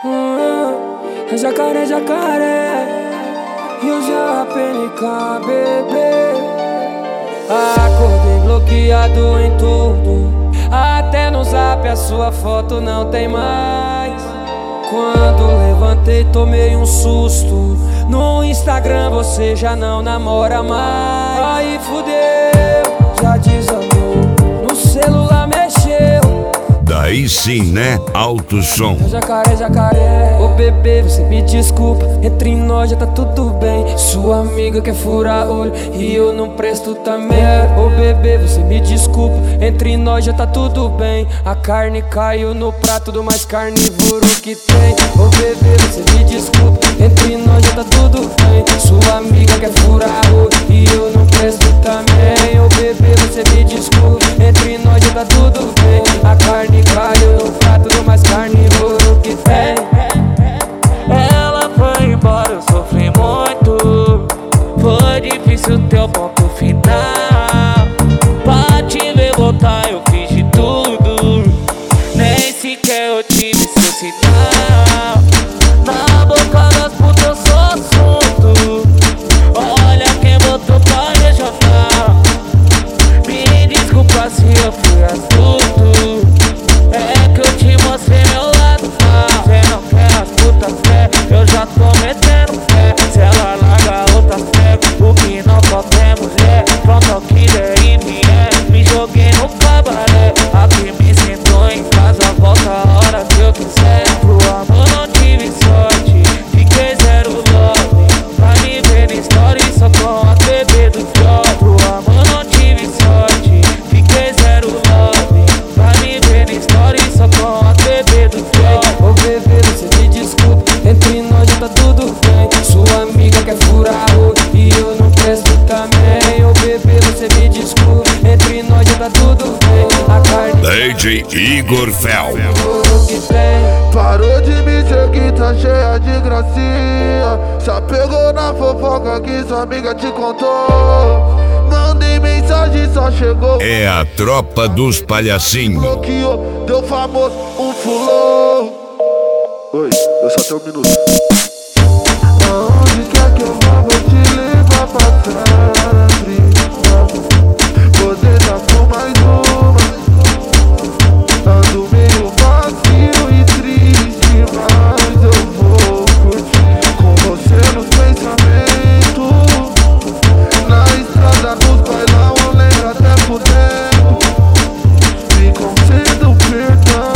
É jacaré, jacaré. E o JPNK, bebê. Acordei bloqueado em tudo. Até no zap a sua foto não tem mais. Quando levantei tomei um susto. No Instagram você já não namora mais. Aí fudeu, já desandou. No celular mexeu. Daí sim, né? Alto som. Jacaré, jacaré. Ô bebê, você me desculpa. Entre nós já tá tudo bem. Sua amiga quer furar olho e eu não presto também. Ô bebê, você me desculpa. Entre nós já tá tudo bem. A carne caiu no prato do mais carnívoro que tem. Ô bebê, você me desculpa. Entre nós já tá tudo bem. Sua amiga quer furar olho e eu não presto também. Ô bebê, você me desculpa. Entre nós já tá tudo bem. A carne caiu no prato do mais carnívoro que tem. Ela foi embora, eu sofri muito. Foi difícil ter o ponto final. Pra te ver voltar eu fiz de tudo. Nem sequer eu tive seu sinal. Na boca das putas eu sou assunto. Olha quem botou pra regional. Me desculpa se eu fui astuto. É que eu te mostrei meu lado mal. Cê não quer as putas fé, eu já tô metendo pé. Se ela larga outra fé, o que não falta é mulher. Pronto ao que der e vier, me joguei no cabaré. Aqui me sentou em casa, volta a hora que eu quiser. Pro amor não tive sorte, fiquei zero love. Pra me ver na story só com a bebê do job. Pro amor não tive sorte, fiquei zero love. Pra me ver na story só com a bebê do job. Ô bebê, você me desculpa. Entre nós já tá tudo bem. Sua amiga quer furar olho e eu não presto também. Ô bebê, você me desculpa. Entre nós já tá tudo bem. A carne DJ Igor Fel. que tem. Parou de me seguir, tá cheia de gracinha. Já pegou na fofoca que sua amiga te contou. Mandei mensagem, só chegou. É a tropa dos palhacinhos. Bloqueou, deu famoso, um fulô. Oi, eu só tenho um minuto. Aonde quer que eu vá, vou te levar pra sempre. Você tá com mais uma. Ando meio vazio e triste, mas eu vou curtir com você nos pensamentos. Na estrada dos bailão, eu lembro até por tempo. Me conceda o perdão.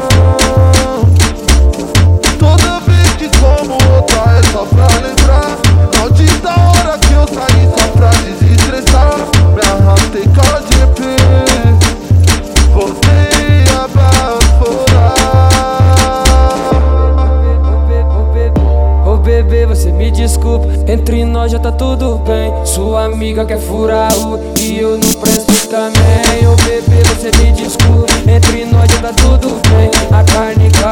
Toda vez que como outra é só pra lembrar. Maldita hora que eu saí só pra desestressar. Me arrastei com a GP, voltei a baforar. Ô bebê, você me desculpa. Entre nós já tá tudo bem. Sua amiga quer furar o e eu não presto também. Ô bebê, você me desculpa. Entre nós já tá tudo bem. A carne